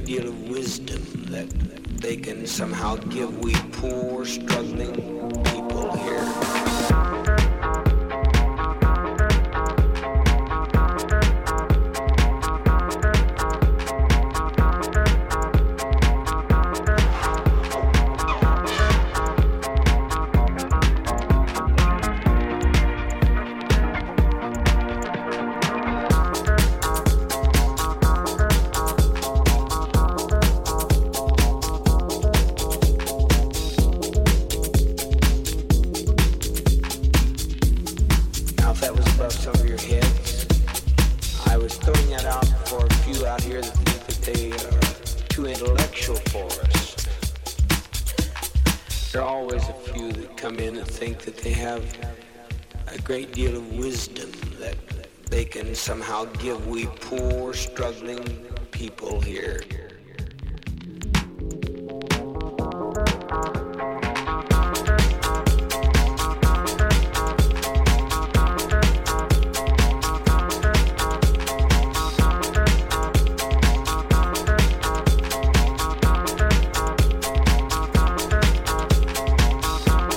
deal of wisdom that they can somehow give we poor, struggling people here. Great deal of wisdom that they can somehow give we poor, struggling people here.